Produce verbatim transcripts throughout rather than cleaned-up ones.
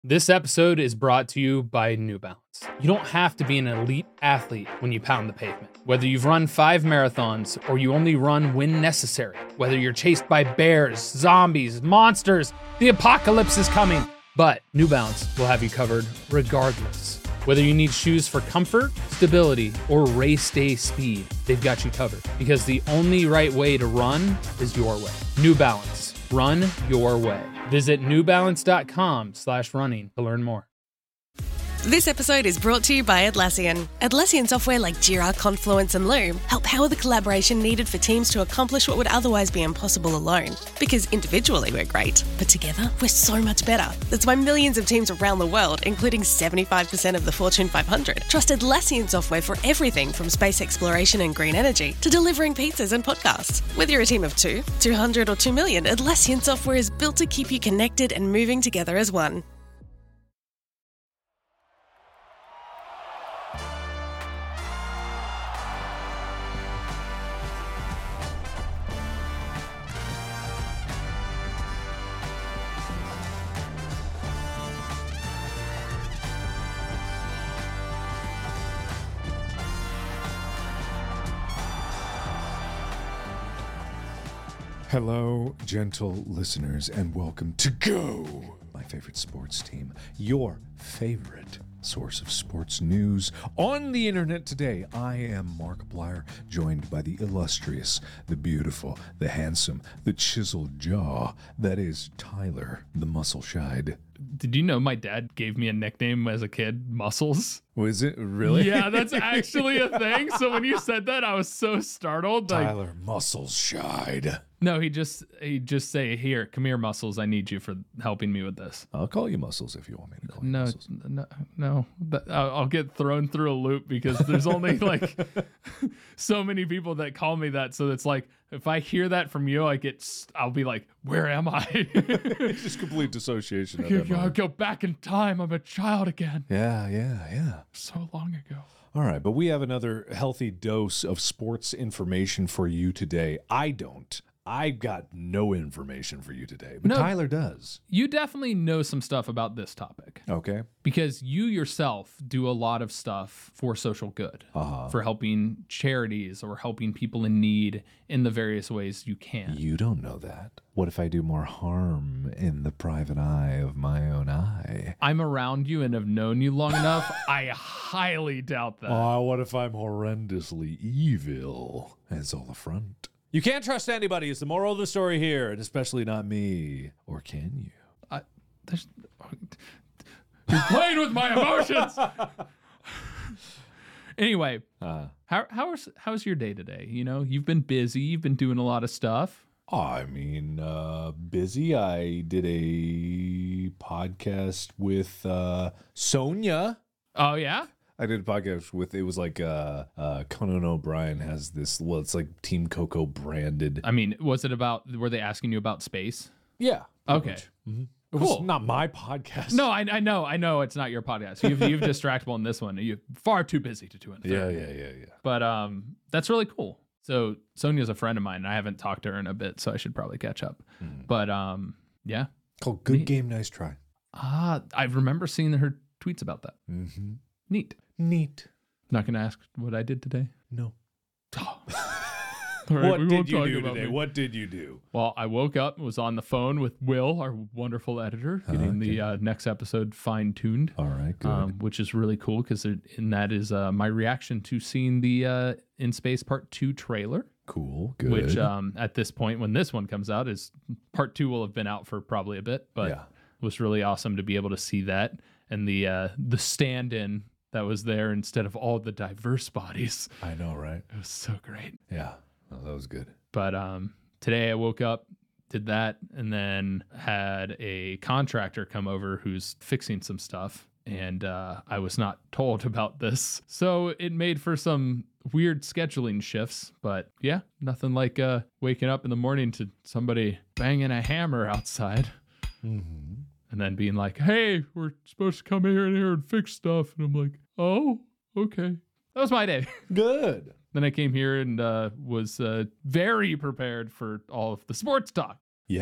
This episode is brought to you by New Balance. You don't have to be an elite athlete when you pound the pavement. Whether you've run five marathons or you only run when necessary, whether you're chased by bears, zombies, monsters, the apocalypse is coming. But New Balance will have you covered regardless. Whether you need shoes for comfort, stability, or race day speed, they've got you covered. Because the only right way to run is your way. New Balance. Run your way. Visit newbalance.com slash running to learn more. This episode is brought to you by Atlassian. Atlassian software like Jira, Confluence, and Loom help power the collaboration needed for teams to accomplish what would otherwise be impossible alone. Because individually we're great, but together we're so much better. That's why millions of teams around the world, including seventy-five percent of the Fortune five hundred, trust Atlassian software for everything from space exploration and green energy to delivering pizzas and podcasts. Whether you're a team of two, two hundred, or two million, Atlassian software is built to keep you connected and moving together as one. Hello, gentle listeners, and welcome to Go, my favorite sports team, your favorite source of sports news on the internet today. I am Mark Blyer, joined by the illustrious, the beautiful, the handsome, the chiseled jaw, that is Tyler, the muscle shide. Did you know my dad gave me a nickname as a kid, Muscles? Was it really? Yeah, that's actually a thing. So when you said that, I was so startled. Like, Tyler Muscles Shide. no, he just he just say, "Here, come here, Muscles. I need you for helping me with this." I'll call you Muscles if you want me to call you No, Muscles. no, no. But I'll I'll get thrown through a loop because there's only like so many people that call me that. So it's like if I hear that from you, I get I'll be like, "Where am I?" It's just complete dissociation. Of that I'll go back in time. I'm a child again. Yeah, yeah, yeah. So long ago. All right, but we have another healthy dose of sports information for you today. I don't. I got no information for you today, but No. Tyler does. You definitely know some stuff about this topic Okay. because you yourself do a lot of stuff for social good, Uh-huh. for helping charities or helping people in need in the various ways you can. You don't know that. What if I do more harm in the private eye of my own eye? I'm around you and have known you long enough. I highly doubt that. Oh, what if I'm horrendously evil? It's all a front. You can't trust anybody is the moral of the story here, and especially not me. Or can you? I, there's, you're playing with my emotions. Anyway, Uh, how how's how's your day today? You know, you've been busy. You've been doing a lot of stuff. I mean, uh, busy. I did a podcast with uh, Sonia. Oh yeah. I did a podcast with, it was like uh, uh, Conan O'Brien has this, well, it's like Team Coco branded. I mean, was it about? Were they asking you about space? Yeah. Okay. Mm-hmm. It Cool. was not my podcast. No, I, I know, I know it's not your podcast. You've you've distractible in this one. You're far too busy to do it. Yeah, yeah, yeah, yeah. But um, that's really cool. So Sonia's a friend of mine, and I haven't talked to her in a bit, so I should probably catch up. Mm. But um, yeah. Called Good Neat. Game, Nice Try. Ah, I remember seeing her tweets about that. Mm-hmm. Neat. Neat. Not gonna ask what I did today. No. All right, What we did won't you talk do about today? me. What did you do? Well, I woke up, was on the phone with Will, our wonderful editor, getting the uh, next episode fine-tuned, All right, good. um, which is really cool because and that is uh, my reaction to seeing the uh, In Space Part Two trailer. Cool, good. Which um, at this point, when this one comes out, is Part Two will have been out for probably a bit, but Yeah. it was really awesome to be able to see that and the uh, the stand-in that was there instead of all the diverse bodies. I know, right? It was so great. Yeah, oh, that was good. But um, today I woke up, did that, and then had a contractor come over who's fixing some stuff. And uh, I was not told about this. So it made for some weird scheduling shifts. But yeah, nothing like uh, waking up in the morning to somebody banging a hammer outside. Mm-hmm. And then being like, hey, we're supposed to come here and here and fix stuff. And I'm like, oh, okay. That was my day. Good. Then I came here and uh, was uh, very prepared for all of the sports talk. Yeah.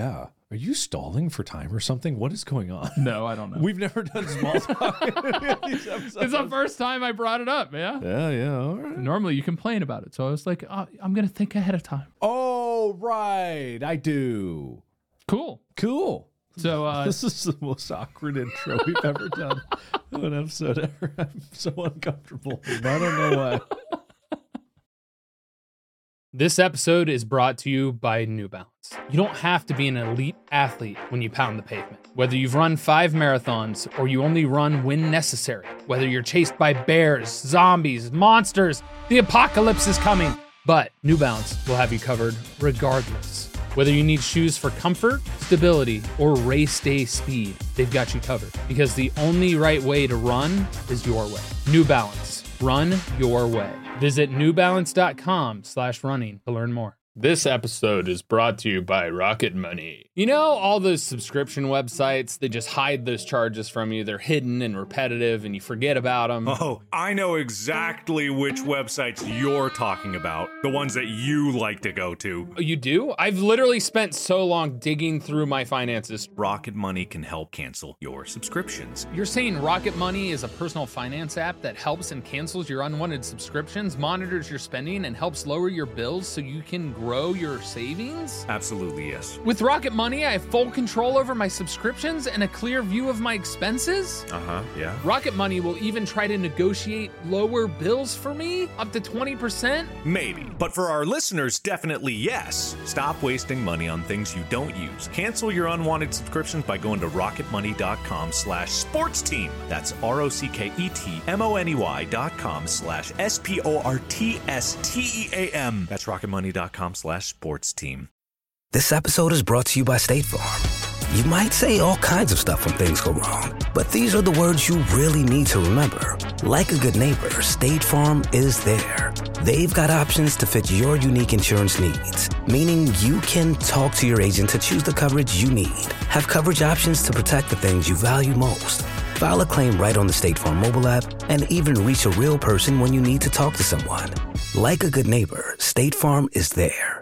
Are you stalling for time or something? What is going on? No, I don't know. We've never done small talk. It's the first time I brought it up, man. Yeah, yeah, all right. Normally you complain about it. So I was like, oh, I'm going to think ahead of time. Oh, right. I do. Cool. Cool. So uh, this is the most awkward intro we've ever done of an episode ever. I'm so uncomfortable. I don't know why. This episode is brought to you by New Balance. You don't have to be an elite athlete when you pound the pavement. Whether you've run five marathons or you only run when necessary, whether you're chased by bears, zombies, monsters, the apocalypse is coming. But New Balance will have you covered regardless. Whether you need shoes for comfort, stability, or race day speed, they've got you covered. Because the only right way to run is your way. New Balance. Run your way. Visit newbalance.com slash running to learn more. This episode is brought to you by Rocket Money. You know, all those subscription websites, they just hide those charges from you. They're hidden and repetitive and you forget about them. Oh, I know exactly which websites you're talking about. The ones that you like to go to. You do? I've literally spent so long digging through my finances. Rocket Money can help cancel your subscriptions. You're saying Rocket Money is a personal finance app that helps and cancels your unwanted subscriptions, monitors your spending, and helps lower your bills so you can grow your savings? Absolutely, yes. With Rocket Money, I have full control over my subscriptions and a clear view of my expenses. Uh-huh, yeah. Rocket Money will even try to negotiate lower bills for me, up to twenty percent. Maybe. But for our listeners, definitely yes. Stop wasting money on things you don't use. Cancel your unwanted subscriptions by going to rocketmoney.com slash sports team. That's R-O-C-K-E-T-M-O-N-E-Y dot com slash S-P-O-R-T-S-T-E-A-M. That's rocketmoney.com slash sports team. This episode is brought to you by State Farm. You might say all kinds of stuff when things go wrong, but these are the words you really need to remember. Like a good neighbor, State Farm is there. They've got options to fit your unique insurance needs, meaning you can talk to your agent to choose the coverage you need, have coverage options to protect the things you value most, file a claim right on the State Farm mobile app, and even reach a real person when you need to talk to someone. Like a good neighbor, State Farm is there.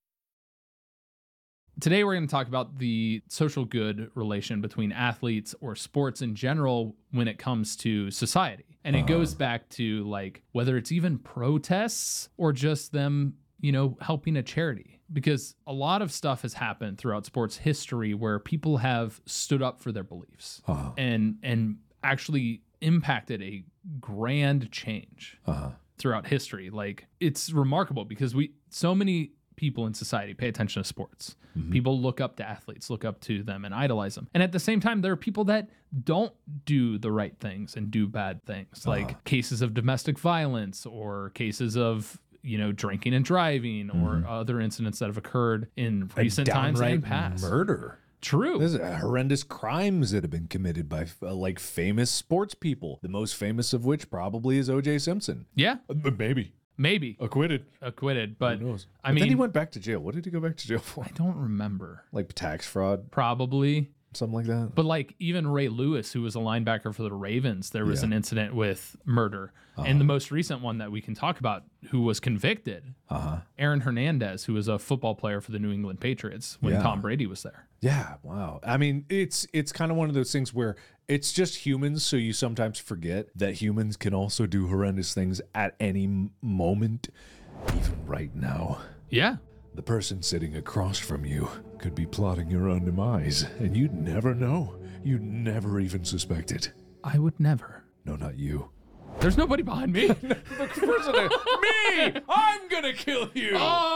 Today, we're going to talk about the social good relation between athletes or sports in general when it comes to society. And it uh-huh. goes back to like whether it's even protests or just them, you know, helping a charity. Because a lot of stuff has happened throughout sports history where people have stood up for their beliefs uh-huh. and and actually impacted a grand change uh-huh. throughout history. Like it's remarkable because we so many people in society pay attention to sports. Mm-hmm. People look up to athletes, look up to them and idolize them. And at the same time, there are people that don't do the right things and do bad things, uh-huh. like cases of domestic violence or cases of, you know, drinking and driving mm-hmm. or other incidents that have occurred in recent times and past. Murder. True. There's horrendous crimes that have been committed by uh, like famous sports people. The most famous of which probably is O J Simpson. Yeah. Uh, maybe. Maybe. Acquitted. Acquitted, but Who knows? I but mean... then he went back to jail. What did he go back to jail for? I don't remember. Like tax fraud? Probably. Something like that? But like even Ray Lewis, who was a linebacker for the Ravens, there was yeah. an incident with murder. Uh-huh. And the most recent one that we can talk about, who was convicted, uh-huh. Aaron Hernandez, who was a football player for the New England Patriots when yeah. Tom Brady was there. Yeah, wow. I mean, it's it's kind of one of those things where it's just humans, so you sometimes forget that humans can also do horrendous things at any m- moment, even right now. Yeah. The person sitting across from you could be plotting your own demise, and you'd never know. You'd never even suspect it. I would never. No, not you. There's nobody behind me. The person, me! I'm gonna kill you!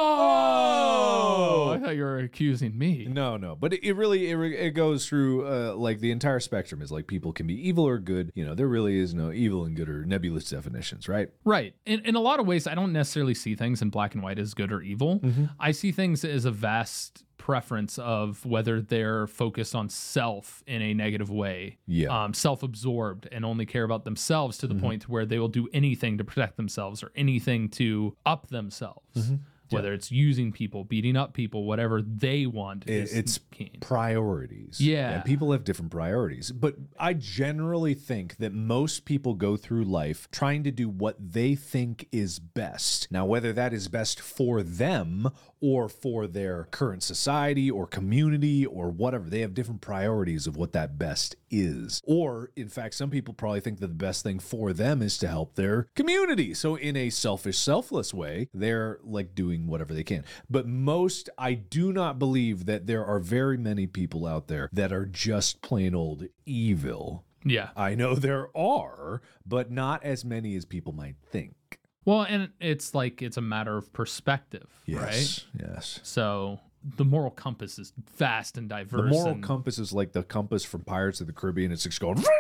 Oh! oh! I thought you were accusing me. No, no. But it, it really, it, it goes through, uh, like, the entire spectrum is, like, people can be evil or good. You know, there really is no evil and good or nebulous definitions, right? Right. In, in a lot of ways, I don't necessarily see things in black and white as good or evil. Mm-hmm. I see things as a vast preference of whether they're focused on self in a negative way, yeah. um, self-absorbed and only care about themselves to the mm-hmm. point where they will do anything to protect themselves or anything to up themselves. Mm-hmm. whether it's using people, beating up people, whatever they want. It, is it's keen. priorities. Yeah. And people have different priorities. But I generally think that most people go through life trying to do what they think is best. Now, whether that is best for them or for their current society or community or whatever, they have different priorities of what that best is. Or, in fact, some people probably think that the best thing for them is to help their community. So in a selfish, selfless way, they're like doing whatever they can. But most, I do not believe that there are very many people out there that are just plain old evil. Yeah. I know there are, but not as many as people might think. Well, and it's like it's a matter of perspective, Yes, right? yes. So the moral compass is vast and diverse. The moral and, compass is like the compass from Pirates of the Caribbean. It's just going.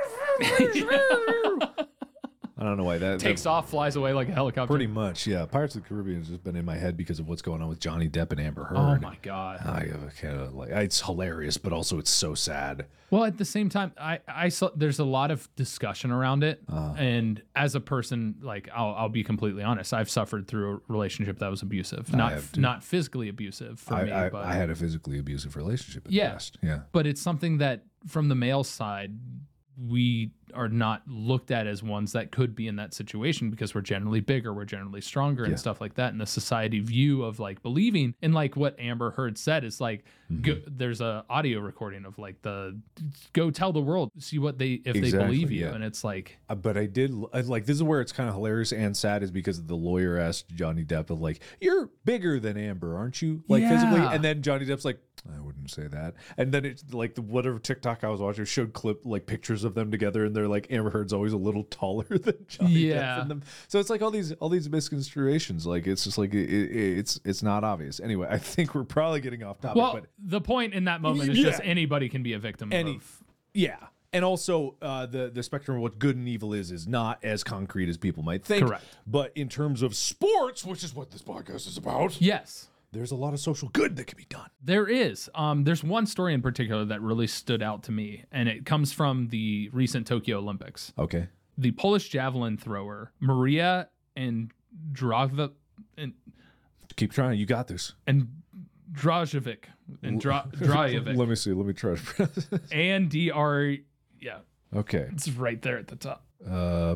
I don't know why that takes that, off, flies away like a helicopter. Pretty much, yeah. Pirates of the Caribbean has just been in my head because of what's going on with Johnny Depp and Amber Heard. Oh my god! I kind of like it's hilarious, but also it's so sad. Well, at the same time, I I saw there's a lot of discussion around it, Uh. and as a person, like I'll I'll be completely honest, I've suffered through a relationship that was abusive, not have too. not physically abusive for I, me, I, but I had a physically abusive relationship in Yeah. the past. Yeah. but it's something that from the male side we are not looked at as ones that could be in that situation because we're generally bigger, we're generally stronger and Yeah. stuff like that. And the society view of like believing and like what Amber Heard said is like, Mm-hmm. go, there's a audio recording of like the go tell the world, see what they, if they Exactly, believe you. yeah. And it's like, Uh, But I did I, like this is where it's kind of hilarious and sad is because the lawyer asked Johnny Depp of like, you're bigger than Amber, aren't you? Like physically, Yeah. and then Johnny Depp's like, I wouldn't say that. And then it's like the whatever TikTok I was watching showed clip like pictures of them together, and they're like Amber Heard's always a little taller than Johnny Yeah. Depp in them. So it's like all these all these misconstruations. Like it's just like it, it, it's it's not obvious. Anyway, I think we're probably getting off topic. well, but the point in that moment is Yeah. just anybody can be a victim Any- of. yeah. And also, uh, the the spectrum of what good and evil is is not as concrete as people might think. Correct. But in terms of sports, which is what this podcast is about, Yes. there's a lot of social good that can be done. There is. Um, there's one story in particular that really stood out to me, and it comes from the recent Tokyo Olympics. Okay. The Polish javelin thrower Maria and Drava and Keep trying. You got this. and Drajovic and Dra, Drajovic Let me see. Let me try to pronounce this. and D R. Yeah, Okay. it's right there at the top. Uh,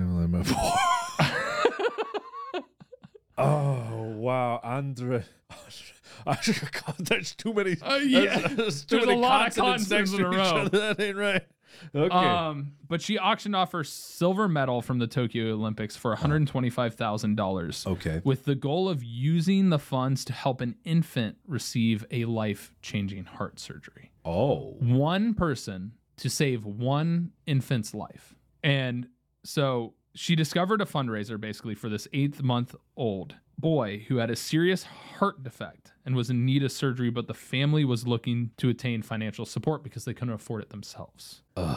oh, wow. Andre. God, there's too many. Uh, yeah. There's, There's too a many lot of consonants next consonants in to a each row. other. That ain't right. Okay. Um, but she auctioned off her silver medal from the Tokyo Olympics for one hundred twenty-five thousand dollars. Okay. With the goal of using the funds to help an infant receive a life-changing heart surgery. oh. One person to save one infant's life. And so she discovered a fundraiser basically for this eighth month old boy who had a serious heart defect and was in need of surgery, but the family was looking to attain financial support because they couldn't afford it themselves.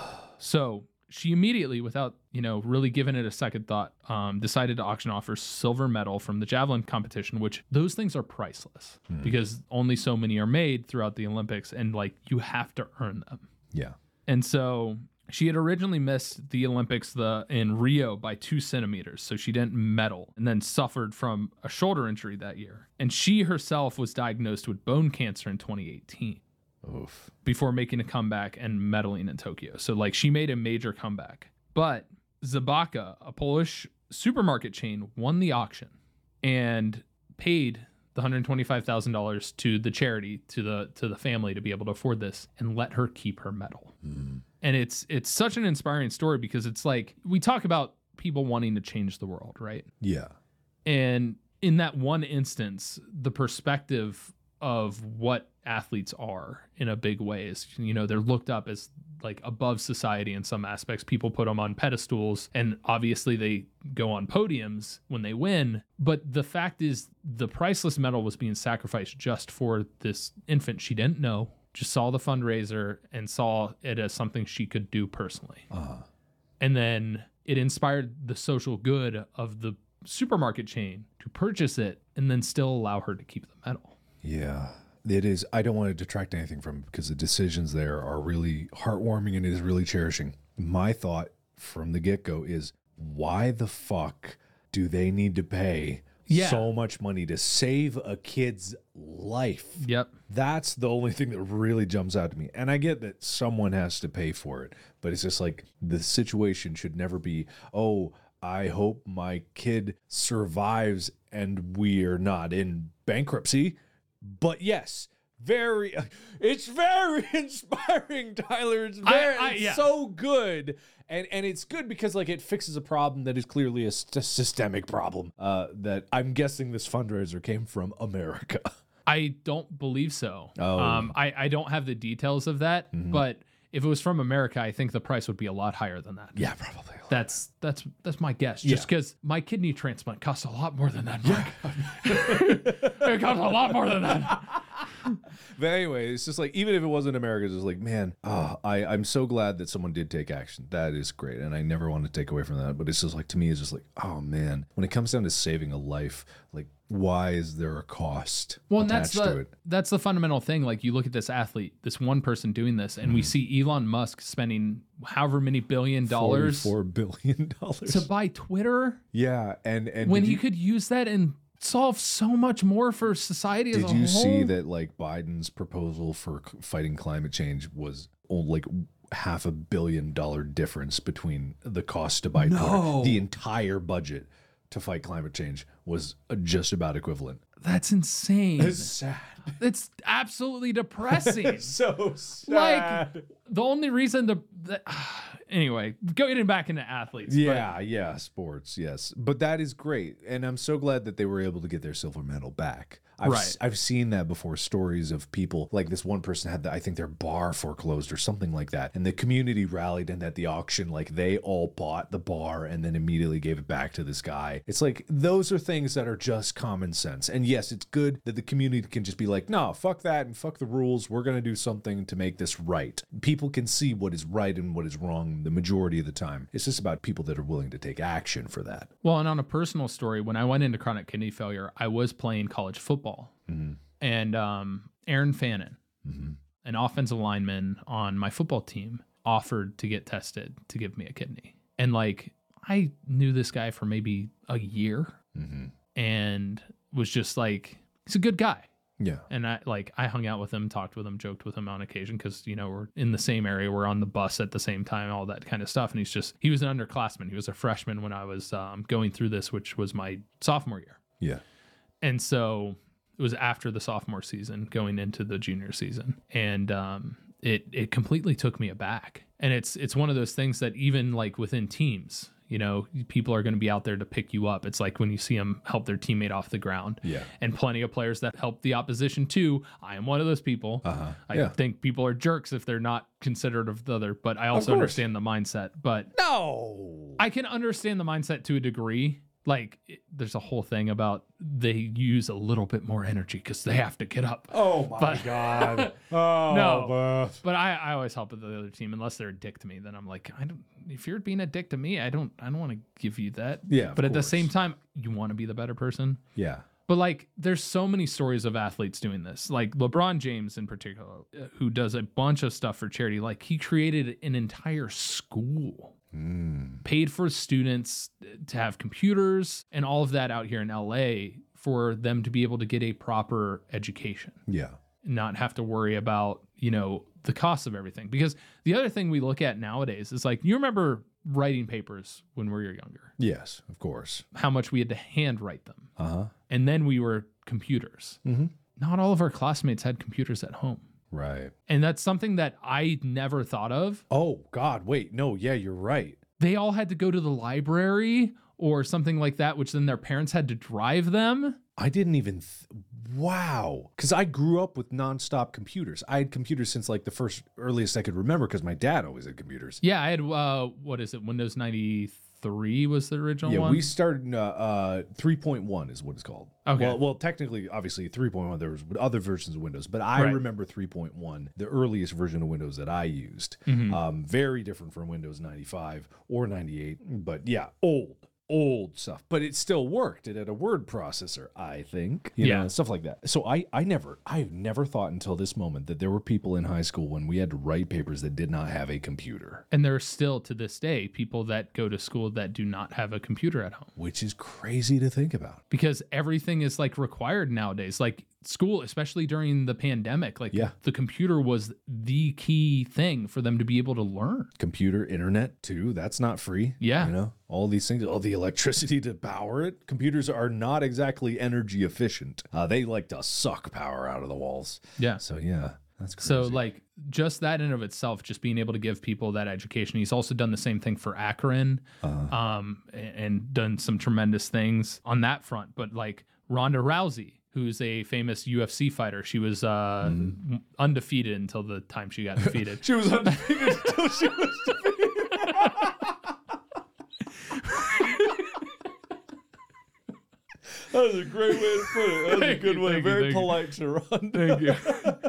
So she immediately, without, you know, really giving it a second thought, um, decided to auction off her silver medal from the javelin competition, which those things are priceless because only so many are made throughout the Olympics, and like you have to earn them. Yeah. And so she had originally missed the Olympics the in Rio by two centimeters, so she didn't medal, and then suffered from a shoulder injury that year. And she herself was diagnosed with bone cancer in twenty eighteen. Oof. Before making a comeback and medaling in Tokyo. So like she made a major comeback. But Zabaka, a Polish supermarket chain, won the auction and paid the one hundred twenty-five thousand dollars to the charity, to the to the family to be able to afford this, and let her keep her medal. Mm. And it's it's such an inspiring story because it's like we talk about people wanting to change the world, right? Yeah. And in that one instance, the perspective of what athletes are in a big way is, you know, they're looked up as like above society in some aspects. People put them on pedestals, and obviously they go on podiums when they win. But the fact is, the priceless medal was being sacrificed just for this infant she didn't know, just saw the fundraiser and saw it as something she could do personally. Uh-huh. And then it inspired the social good of the supermarket chain to purchase it and then still allow her to keep the medal. Yeah, it is. I don't want to detract anything from it because the decisions there are really heartwarming and it is really cherishing. My thought from the get-go is, why the fuck do they need to pay Yeah. so much money to save a kid's life. Yep. That's the only thing that really jumps out to me. And I get that someone has to pay for it, but it's just like the situation should never be, oh, I hope my kid survives and we're not in bankruptcy. But yes, very, it's very inspiring, Tyler. It's, very, I, I, it's yeah. so good. And and it's good because like it fixes a problem that is clearly a st- systemic problem uh, that I'm guessing this fundraiser came from America. I don't believe so. Oh. Um, I, I don't have the details of that, Mm-hmm. but if it was from America, I think the price would be a lot higher than that. Yeah, probably. That's that's that's my guess. Yeah. Just because my kidney transplant costs a lot more than that, Mark. It costs a lot more than that. But anyway, it's just like, even if it wasn't America, it's just like, man, oh, I, I'm so glad that someone did take action. That is great. And I never want to take away from that. But it's just like, to me, it's just like, oh man, when it comes down to saving a life, like, why is there a cost Well, and that's attached to the it? that's the fundamental thing. Like, you look at this athlete, this one person doing this, and we see Elon Musk spending however many billion dollars forty-four billion dollars. to buy Twitter Yeah. And, and when did he you, could use that and solve so much more for society as a did whole. you see that like Biden's proposal for c- fighting climate change was only like half a billion dollar difference between the cost to buy Twitter? The entire budget to fight climate change was uh, just about equivalent. That's insane. sad. It's absolutely depressing. So sad. Like, the only reason the, the anyway, getting back into athletes. but- Yeah, yeah, sports, yes. But that is great. And I'm so glad that they were able to get their silver medal back. I've, Right. s- I've seen that before, stories of people, like this one person had, the, I think their bar foreclosed or something like that. And the community rallied, and at the auction, like they all bought the bar and then immediately gave it back to this guy. It's like, those are things that are just common sense. And yes, it's good that the community can just be like, no, fuck that and fuck the rules. We're going to do something to make this right. People can see what is right and what is wrong the majority of the time. It's just about people that are willing to take action for that. Well, and on a personal story, when I went into chronic kidney failure, I was playing college football. Mm-hmm. And um, Aaron Fannin, Mm-hmm. an offensive lineman on my football team, offered to get tested to give me a kidney. And like, I knew this guy for maybe a year Mm-hmm. and was just like, he's a good guy. Yeah. And I like I hung out with him, talked with him, joked with him on occasion because, you know, we're in the same area. We're on the bus at the same time, all that kind of stuff. And he's just, he was an underclassman. He was a freshman when I was um, going through this, which was my sophomore year. Yeah. And so it was after the sophomore season going into the junior season. And um, it it completely took me aback. And it's it's one of those things that even like within teams, you know, people are going to be out there to pick you up. It's like when you see them help their teammate off the ground. Yeah. And plenty of players that help the opposition too. I am one of those people. Uh-huh. I Yeah. think people are jerks if they're not considerate of the other, but I also course. understand the mindset. But No. I can understand the mindset to a degree. Like, it, there's a whole thing about they use a little bit more energy because they have to get up. Oh my But- God. Oh, No. but- But I, I always help with the other team unless they're a dick to me. Then I'm like, I don't. If you're being a dick to me, I don't. I don't want to give you that. Yeah, of But at the course. same time, you want to be the better person. Yeah. But like, there's so many stories of athletes doing this. Like LeBron James in particular, uh, who does a bunch of stuff for charity. Like he created an entire school. Paid for students to have computers and all of that out here in L A for them to be able to get a proper education, Yeah. not have to worry about, you know, the cost of everything. Because the other thing we look at nowadays is like, you remember writing papers when we were younger, Yes, of course. how much we had to handwrite them. Uh-huh. And then we were computers. Mm-hmm. Not all of our classmates had computers at home. Right. And that's something that I never thought of. Oh, God. Wait. No. Yeah, you're right. They all had to go to the library or something like that, which then their parents had to drive them. I didn't even. Th- wow. Because I grew up with nonstop computers. I had computers since like the first earliest I could remember because my dad always had computers. Yeah, I had, uh, what is it, Windows ninety-three was the original Yeah, one? we started in, uh, uh, three point one is what it's called. Okay. Well, well, technically, obviously, three point one, there was other versions of Windows, but I Right. remember three point one, the earliest version of Windows that I used. Mm-hmm. Um, very different from Windows ninety-five or ninety-eight, but yeah, old. old stuff, but it still worked. It had a word processor, I think, you Yeah. know, stuff like that. So I, I never, I've never thought until this moment that there were people in high school when we had to write papers that did not have a computer, And there are still to this day people that go to school that do not have a computer at home which is crazy to think about. because everything is like required nowadays. Like school, especially during the pandemic, like Yeah. the computer was the key thing for them to be able to learn. Computer, internet too. That's not free. Yeah. You know, all these things, all the electricity to power it. Computers are not exactly energy efficient. Uh, they like to suck power out of the walls. Yeah. So yeah, that's crazy. So like just that in of itself, just being able to give people that education. He's also done the same thing for Akron, Uh-huh. um, and, and done some tremendous things on that front. But like Ronda Rousey, who's a famous U F C fighter, she was uh, Mm-hmm. undefeated until the time she got defeated. she was undefeated until she was defeated. That was a great way to put it. That was Thank a good you, way. thank you, Very thank you. polite to run. Thank you.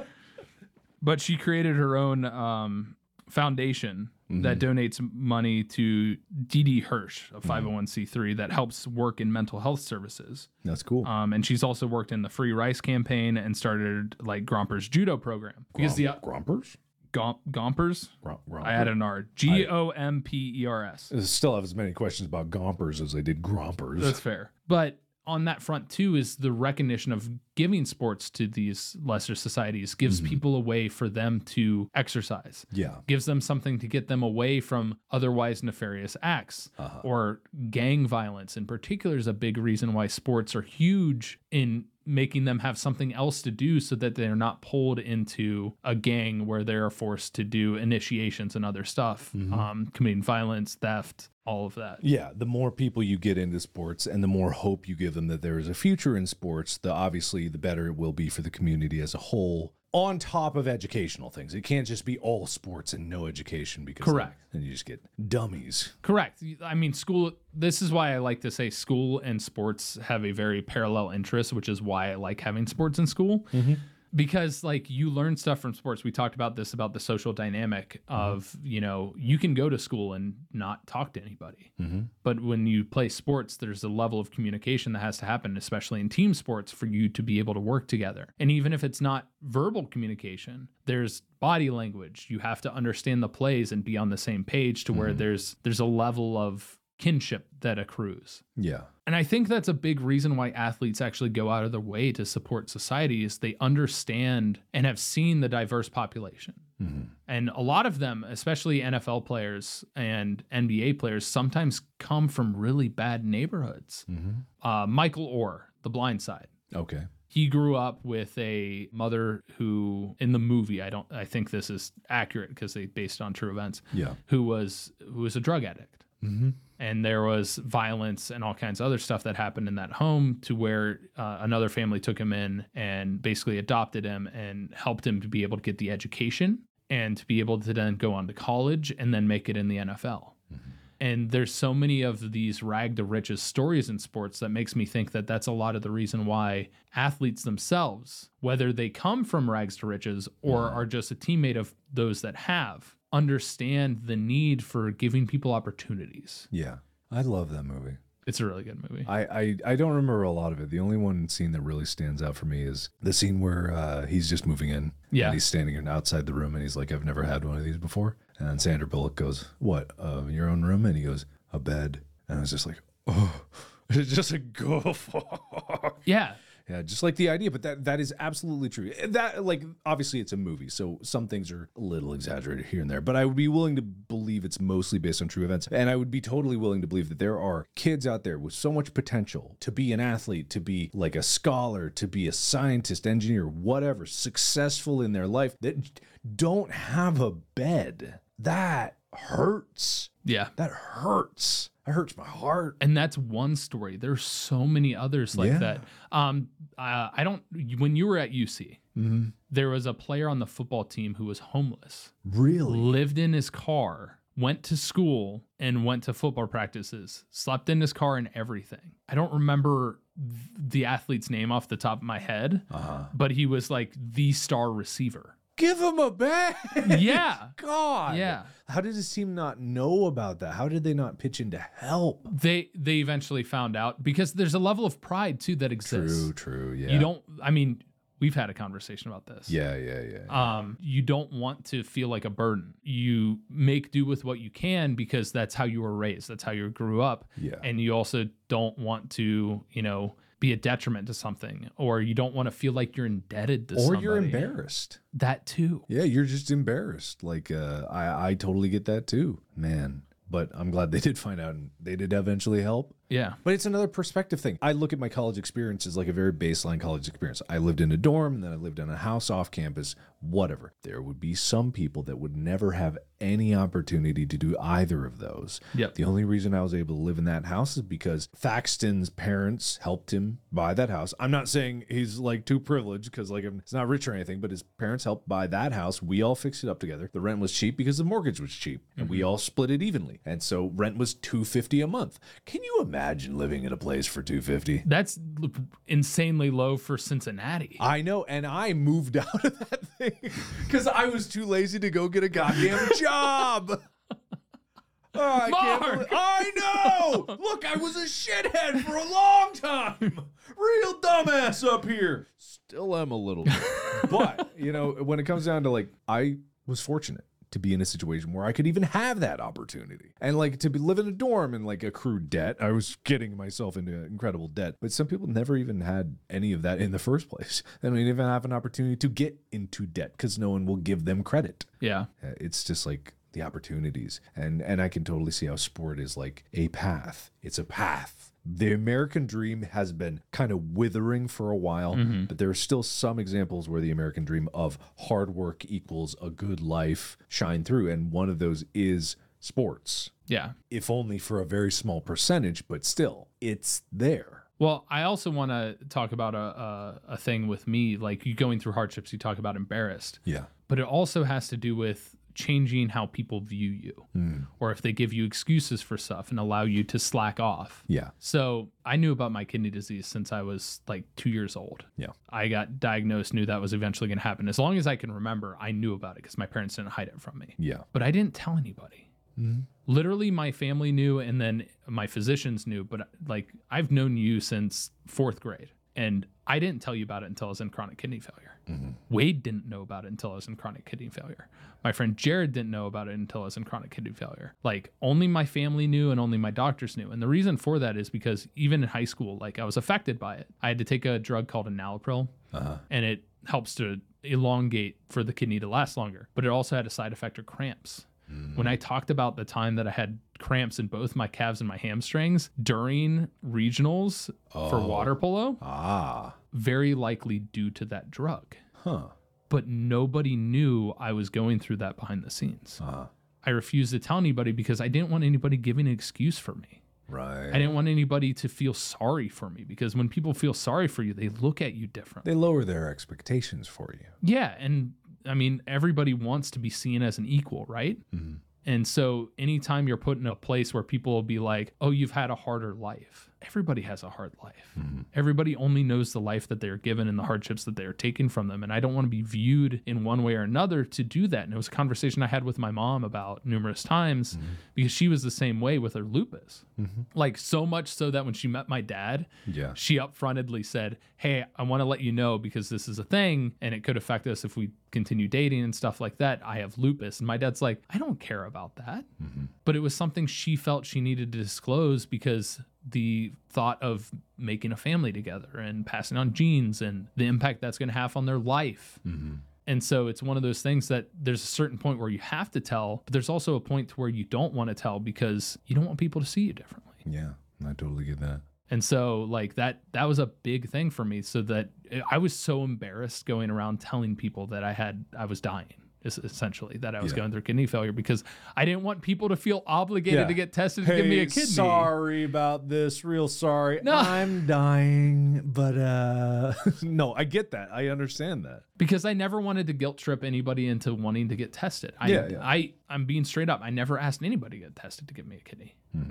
But she created her own um, foundation Mm-hmm. that donates money to D D Hirsch, a five oh one c three that helps work in mental health services. That's cool. Um, and she's also worked in the Free Rice campaign and started like Gromper's judo program. Because the Grompers? Gom- Gompers, Grom- I added an R. G O M P E R S. I still have as many questions about Gompers as I did Grompers. That's fair. But on that front too is the recognition of giving sports to these lesser societies gives people a way for them to exercise. Yeah. Gives them something to get them away from otherwise nefarious acts or gang violence in particular is a big reason why sports are huge in making them have something else to do so that they're not pulled into a gang where they're forced to do initiations and other stuff, um, committing violence, theft, all of that. Yeah, the more people you get into sports and the more hope you give them that there is a future in sports, the obviously the better it will be for the community as a whole, on top of educational things. It can't just be all sports and no education because Correct. then you just get dummies. Correct. I mean, school, this is why I like to say school and sports have a very parallel interest, which is why I like having sports in school. Because like you learn stuff from sports. We talked about this, about the social dynamic of, you know, you can go to school and not talk to anybody. But when you play sports, there's a level of communication that has to happen, especially in team sports, for you to be able to work together. And even if it's not verbal communication, there's body language. You have to understand the plays and be on the same page to where there's there's a level of kinship that accrues. Yeah. And I think that's a big reason why athletes actually go out of their way to support society is they understand and have seen the diverse population. And a lot of them, especially N F L players and N B A players, sometimes come from really bad neighborhoods. Uh, Michael Orr, The Blind Side. Okay. He grew up with a mother who, in the movie, I don't, I think this is accurate because they based on true events. Yeah. Who was who was a drug addict, mm-hmm. and there was violence and all kinds of other stuff that happened in that home to where uh, another family took him in and basically adopted him and helped him to be able to get the education and to be able to then go on to college and then make it in the N F L. Mm-hmm. And there's so many of these rag to riches stories in sports that makes me think that that's a lot of the reason why athletes themselves, whether they come from rags to riches or are just a teammate of those that have, understand the need for giving people opportunities. Yeah. I love that movie. It's a really good movie. I, I, I don't remember a lot of it. The only one scene that really stands out for me is the scene where uh, he's just moving in. Yeah. And he's standing outside the room and he's like, I've never had one of these before. And Sandra Bullock goes, what, uh, your own room? And he goes, a bed. And I was just like, oh, it's just a go fuck. Yeah. Yeah, just like the idea, but that that is absolutely true. That, like, obviously it's a movie, so some things are a little exaggerated here and there, but I would be willing to believe it's mostly based on true events. And I would be totally willing to believe that there are kids out there with so much potential to be an athlete, to be like a scholar, to be a scientist, engineer, whatever, successful in their life that don't have a bed. That hurts. Yeah. That hurts. That hurts my heart. And that's one story. There's so many others like Yeah. that. Um, uh, I don't, when you were at U C, Mm-hmm. there was a player on the football team who was homeless, Really? lived in his car, went to school and went to football practices, slept in his car and everything. I don't remember th- the athlete's name off the top of my head, Uh-huh. but he was like the star receiver. Give him a bag. Yeah. God. Yeah. How did his team not know about that? How did they not pitch in to help? They they eventually found out because there's a level of pride too that exists. True, true. Yeah. You don't, I mean, we've had a conversation about this. Yeah, yeah, yeah. yeah. Um, you don't want to feel like a burden. You make do with what you can because that's how you were raised. That's how you grew up. Yeah. And you also don't want to, you know, be a detriment to something, or you don't want to feel like you're indebted to or somebody. you're embarrassed. That too. Yeah, you're just embarrassed. Like, uh, I, I totally get that too, man. But I'm glad they did find out and they did eventually help. Yeah. But it's another perspective thing. I look at my college experience as like a very baseline college experience. I lived in a dorm, and then I lived in a house off campus, whatever. There would be some people that would never have any opportunity to do either of those. Yep. The only reason I was able to live in that house is because Thaxton's parents helped him buy that house. I'm not saying he's like too privileged because like he's not rich or anything, but his parents helped buy that house. We all fixed it up together. The rent was cheap because the mortgage was cheap, and mm-hmm. we all split it evenly. And so rent was two hundred fifty dollars a month. Can you imagine living in a place for two hundred fifty dollars? That's insanely low for Cincinnati. I know, and I moved out of that thing because I was too lazy to go get a goddamn job. Oh, I, can't believe, I know! Look, I was a shithead for a long time. Real dumbass up here. Still am a little bit. But, you know, when it comes down to like, I was fortunate to be in a situation where I could even have that opportunity. And like to be live in a dorm and like accrue debt. I was getting myself into incredible debt. But some people never even had any of that in the first place. They don't even have an opportunity to get into debt because no one will give them credit. Yeah. It's just like the opportunities. And and I can totally see how sport is like a path. It's a path. The American dream has been kind of withering for a while, mm-hmm. but there are still some examples where the American dream of hard work equals a good life shine through. And one of those is sports. Yeah. If only for a very small percentage, but still, it's there. Well, I also want to talk about a, a a thing with me, like you going through hardships, you talk about embarrassed. Yeah. But it also has to do with changing how people view you, mm. or if they give you excuses for stuff and allow you to slack off. Yeah. So I knew about my kidney disease since I was like two years old. Yeah. I got diagnosed, knew that was eventually going to happen. As long as I can remember, I knew about it because my parents didn't hide it from me. Yeah. But I didn't tell anybody. Mm-hmm. Literally my family knew, and then my physicians knew, but like I've known you since fourth grade, and I didn't tell you about it until I was in chronic kidney failure. Mm-hmm. Wade didn't know about it until I was in chronic kidney failure. My friend Jared didn't know about it until I was in chronic kidney failure. Like only my family knew and only my doctors knew. And the reason for that is because even in high school, like I was affected by it. I had to take a drug called enalapril, uh-huh. and it helps to elongate for the kidney to last longer. But it also had a side effect of cramps. Mm. When I talked about the time that I had cramps in both my calves and my hamstrings during regionals oh. for water polo, ah, very likely due to that drug. Huh. But nobody knew I was going through that behind the scenes. Uh-huh. I refused to tell anybody because I didn't want anybody giving an excuse for me. Right. I didn't want anybody to feel sorry for me because when people feel sorry for you, they look at you differently. They lower their expectations for you. Yeah. And I mean, everybody wants to be seen as an equal, right? Mm-hmm. And so anytime you're put in a place where people will be like, oh, you've had a harder life. Everybody has a hard life. Mm-hmm. Everybody only knows the life that they're given and the hardships that they are taken from them. And I don't want to be viewed in one way or another to do that. And it was a conversation I had with my mom about numerous times mm-hmm. because she was the same way with her lupus. Mm-hmm. Like so much so that when she met my dad, yeah. she upfrontedly said, hey, I want to let you know because this is a thing and it could affect us if we continue dating and stuff like that. I have lupus. And my dad's like, I don't care about that. Mm-hmm. But it was something she felt she needed to disclose because the thought of making a family together and passing on genes and the impact that's going to have on their life. Mm-hmm. And so it's one of those things that there's a certain point where you have to tell, but there's also a point to where you don't want to tell because you don't want people to see you differently. Yeah, I totally get that. And so like that, that was a big thing for me. So that I was so embarrassed going around telling people that I had, I was dying. Essentially, that I was yeah. going through kidney failure because I didn't want people to feel obligated yeah. to get tested hey, to give me a kidney. Sorry about this, real sorry. No. I'm dying, but uh, no, I get that. I understand that. Because I never wanted to guilt trip anybody into wanting to get tested. I, yeah, yeah. I, I'm being straight up. I never asked anybody to get tested to give me a kidney. Mm-hmm.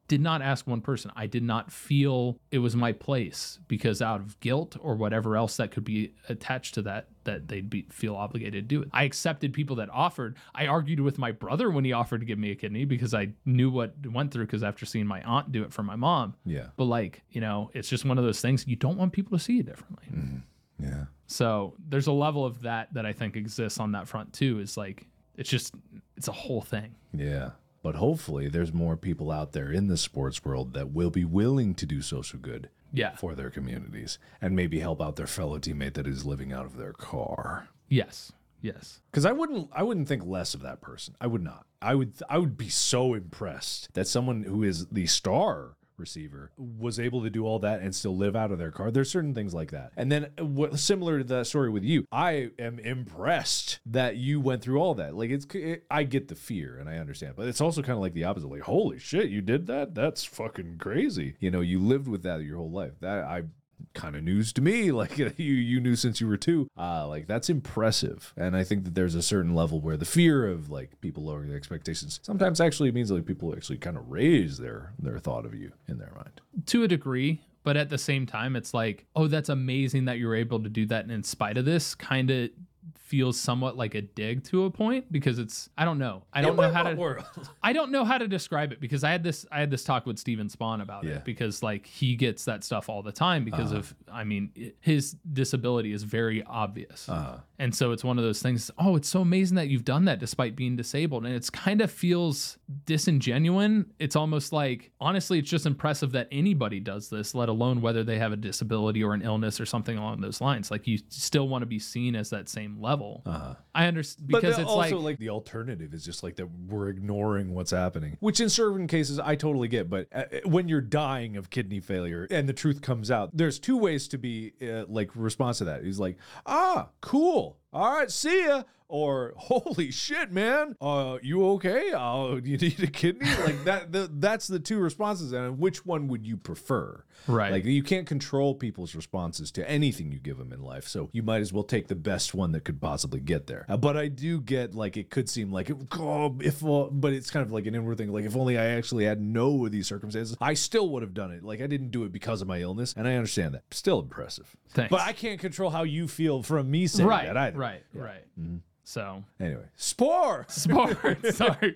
did not ask one person. I did not feel it was my place because out of guilt or whatever else that could be attached to that, that they'd be, feel obligated to do it. I accepted people that offered. I argued with my brother when he offered to give me a kidney because I knew what went through because after seeing my aunt do it for my mom. Yeah. But like, you know, it's just one of those things. You don't want people to see you differently. Mm. Yeah. So there's a level of that that I think exists on that front too. Is like, it's just, it's a whole thing. Yeah. But hopefully there's more people out there in the sports world that will be willing to do social good Yeah. for their communities and maybe help out their fellow teammate that is living out of their car. Yes. Yes. Because I wouldn't, I wouldn't think less of that person. I would not. I would, I would be so impressed that someone who is the star receiver was able to do all that and still live out of their car. There's certain things like that. And then what, similar to that story with you, I am impressed that you went through all that. Like it's, it, I get the fear and I understand, but it's also kind of like the opposite. Like, holy shit, you did that? That's fucking crazy. You know, you lived with that your whole life. That I kind of news to me. Like you, you knew since you were two. Uh, like that's impressive. And I think that there's a certain level where the fear of like people lowering their expectations sometimes actually means like people actually kind of raise their their thought of you in their mind. To a degree, but at the same time, it's like, oh, that's amazing that you were able to do that. And in spite of this, kind of feels somewhat like a dig to a point because it's, I don't know. I don't know how to, I don't know how to describe it because I had this, I had this talk with Steven Spahn about Yeah. it because like he gets that stuff all the time because Uh-huh. of, I mean, it, his disability is very obvious. Uh-huh. And so it's one of those things, oh, it's so amazing that you've done that despite being disabled. And it's kind of feels disingenuous. It's almost like, honestly, it's just impressive that anybody does this, let alone whether they have a disability or an illness or something along those lines. Like you still want to be seen as that same level. Uh-huh. I understand But because the- it's also like, like the alternative is just like that we're ignoring what's happening, which in certain cases I totally get. But uh, when you're dying of kidney failure and the truth comes out, there's two ways to be uh, like response to that. He's like, ah, cool. All right, see ya. Or holy shit, man, uh, you okay? Uh, you need a kidney? Like that. The, that's the two responses, and which one would you prefer? Right. Like you can't control people's responses to anything you give them in life, so you might as well take the best one that could possibly get there. Uh, but I do get like it could seem like it, oh, if, uh, but it's kind of like an inward thing. Like if only I actually had no of these circumstances, I still would have done it. Like I didn't do it because of my illness, and I understand that. Still impressive. Thanks. But I can't control how you feel from me saying right, that either. right, right. Mm-hmm. So Anyway, sport. sports. Sorry.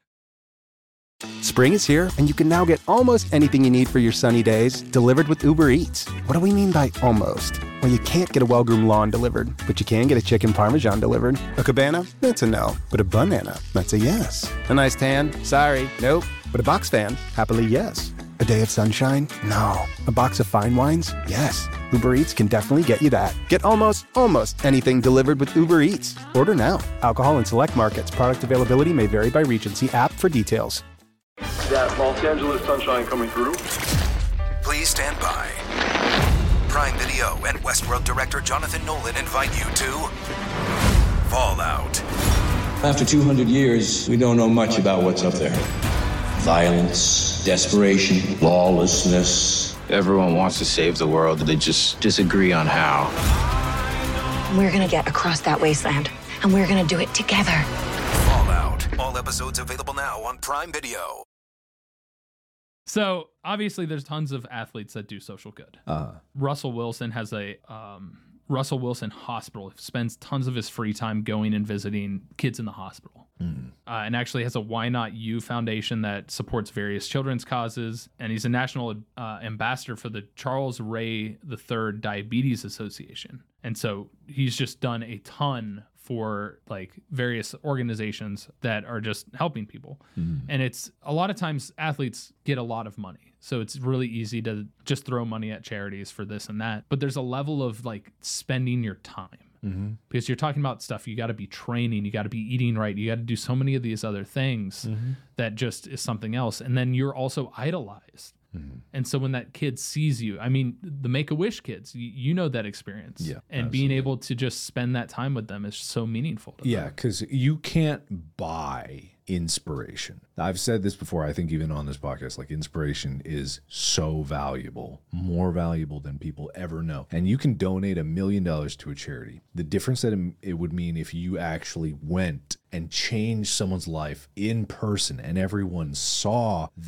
Spring is here, and you can now get almost anything you need for your sunny days delivered with Uber Eats. What do we mean by almost? Well, you can't get a well-groomed lawn delivered, but you can get a chicken parmesan delivered. A cabana? That's a no. But a banana? That's a yes. A nice tan? Sorry, nope. But a box fan? Happily, yes. A day of sunshine? No. A box of fine wines? Yes. Uber Eats can definitely get you that. Get almost, almost anything delivered with Uber Eats. Order now. Alcohol in select markets. Product availability may vary by region. See app for details. That Los Angeles sunshine coming through. Please stand by. Prime Video and Westworld director Jonathan Nolan invite you to Fallout. After two hundred years, we don't know much about what's up there. Violence, desperation, lawlessness. Everyone wants to save the world, they just disagree on how. We're gonna get across that wasteland, and we're gonna do it together. Fallout. All episodes available now on Prime Video. So obviously, there's tons of athletes that do social good. Uh, Russell Wilson has a um, Russell Wilson Hospital. Spends tons of his free time going and visiting kids in the hospital, mm. uh, and actually has a Why Not You Foundation that supports various children's causes. And he's a national uh, ambassador for the Charles Ray the Third Diabetes Association. And so he's just done a ton for like various organizations that are just helping people. Mm. And it's a lot of times athletes get a lot of money. So it's really easy to just throw money at charities for this and that. But there's a level of like spending your time. Mm-hmm. Because you're talking about stuff, you got to be training, you got to be eating right, you got to do so many of these other things mm-hmm. that just is something else. And then you're also idolized. Mm-hmm. And so when that kid sees you, I mean, the Make-A-Wish kids, you, you know that experience. Yeah, and absolutely. being able to just spend that time with them is so meaningful to yeah, them. because you can't buy inspiration. I've said this before, I think even on this podcast, like inspiration is so valuable, more valuable than people ever know. And you can donate a million dollars to a charity. The difference that it would mean if you actually went and changed someone's life in person and everyone saw that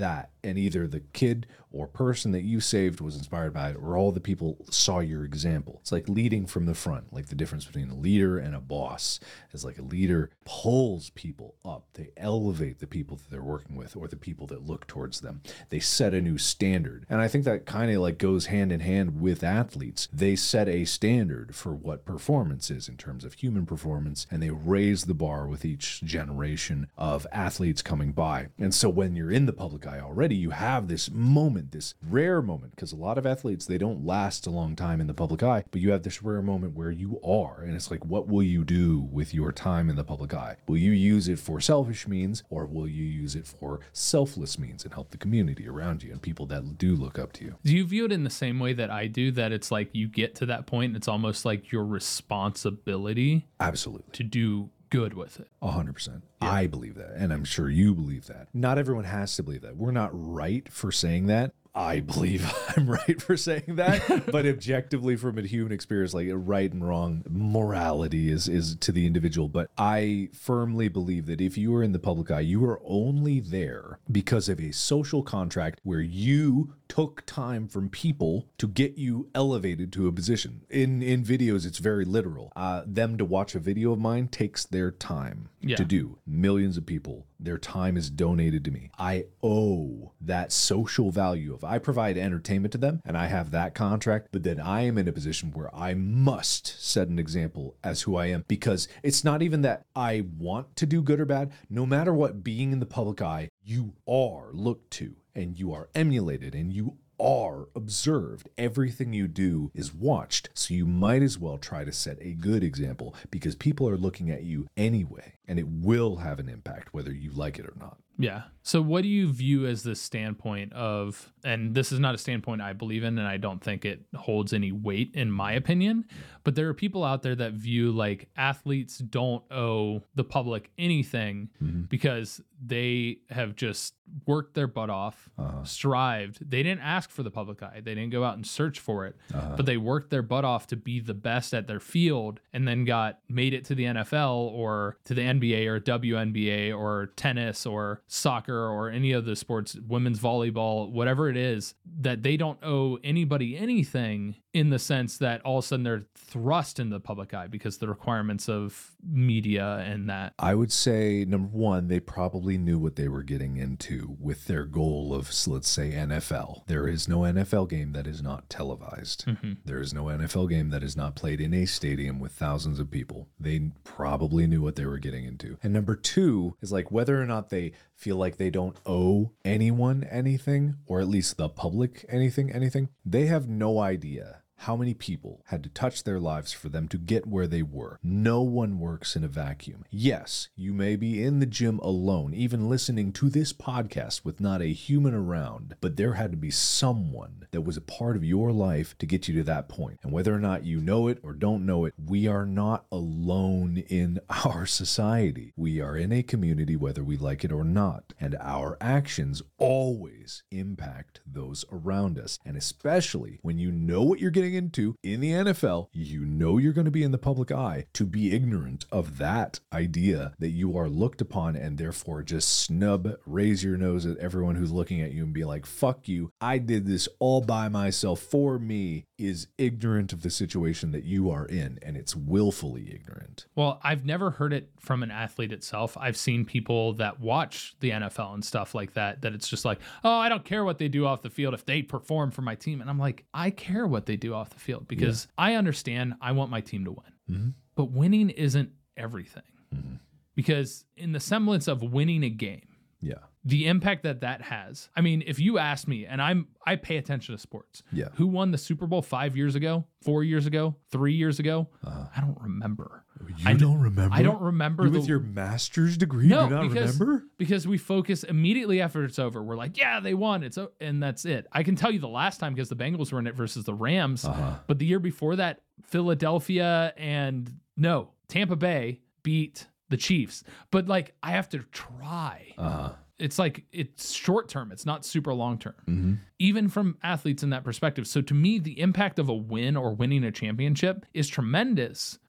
and either the kid or person that you saved was inspired by it, or all the people saw your example. It's like leading from the front, like the difference between a leader and a boss is like a leader pulls people up. They elevate the people that they're working with or the people that look towards them. They set a new standard. And I think that kind of like goes hand in hand with athletes. They set a standard for what performance is in terms of human performance, and they raise the bar with each generation of athletes coming by. And so when you're in the public eye already, you have this moment, this rare moment, because a lot of athletes, they don't last a long time in the public eye, but you have this rare moment where you are, and it's like, what will you do with your time in the public eye? Will you use it for selfish means, or will you use it for selfless means and help the community around you and people that do look up to you? Do you view it in the same way that I do, that it's like you get to that point and it's almost like your responsibility Absolutely to do good with it? A hundred percent. Yeah. I believe that, and I'm sure you believe that. Not everyone has to believe that. We're not right for saying that. I believe I'm right for saying that, but objectively from a human experience, like right and wrong, morality is, is to the individual. But I firmly believe that if you are in the public eye, you are only there because of a social contract where you took time from people to get you elevated to a position. In in videos, it's very literal. Uh, them to watch a video of mine takes their time yeah. to do. Millions of people, their time is donated to me. I owe that social value of I provide entertainment to them and I have that contract, but then I am in a position where I must set an example as who I am, because it's not even that I want to do good or bad. No matter what, being in the public eye, you are looked to and you are emulated and you are observed. Everything you do is watched. So you might as well try to set a good example, because people are looking at you anyway, and it will have an impact whether you like it or not. Yeah. So what do you view as the standpoint of, and this is not a standpoint I believe in, and I don't think it holds any weight in my opinion, but there are people out there that view like athletes don't owe the public anything mm-hmm. because they have just worked their butt off, uh-huh. strived. They didn't ask for the public eye. They didn't go out and search for it, uh-huh. but they worked their butt off to be the best at their field, and then got made it to the N F L or to the N B A or W N B A or tennis or soccer or any of the sports, women's volleyball, whatever it is, that they don't owe anybody anything, in the sense that all of a sudden they're thrust in the public eye because the requirements of media and that. I would say, number one, they probably knew what they were getting into with their goal of, let's say, N F L. There is no N F L game that is not televised. Mm-hmm. There is no N F L game that is not played in a stadium with thousands of people. They probably knew what they were getting into. And number two is like whether or not they feel like they don't owe anyone anything, or at least the public anything, anything. They have no idea how many people had to touch their lives for them to get where they were. No one works in a vacuum. Yes, you may be in the gym alone, even listening to this podcast with not a human around, but there had to be someone that was a part of your life to get you to that point. And whether or not you know it or don't know it, we are not alone in our society. We are in a community whether we like it or not, and our actions always impact those around us. And especially when you know what you're getting into in the N F L, you know you're going to be in the public eye. To be ignorant of that idea that you are looked upon and therefore just snub, raise your nose at everyone who's looking at you and be like, fuck you, I did this all by myself for me, is ignorant of the situation that you are in, and it's willfully ignorant. Well, I've never heard it from an athlete itself. I've seen people that watch the N F L and stuff like that, that it's just like, oh, I don't care what they do off the field if they perform for my team. And I'm like, I care what they do off the field, because yeah. I understand I want my team to win. Mm-hmm. But winning isn't everything. Mm-hmm. Because in the semblance of winning a game, yeah, the impact that that has. I mean, if you ask me, and I'm I pay attention to sports. Yeah. Who won the Super Bowl five years ago, four years ago, three years ago? Uh, I don't remember. You I don't remember? I don't remember. You the, with your master's degree no, do not because, remember? Because we focus immediately after it's over. We're like, yeah, they won. It's and that's it. I can tell you the last time because the Bengals were in it versus the Rams. Uh-huh. But the year before that, Philadelphia and no, Tampa Bay beat the Chiefs. But like, I have to try. Uh-huh. It's like, it's short term. It's not super long term, mm-hmm. even from athletes in that perspective. So to me, the impact of a win or winning a championship is tremendous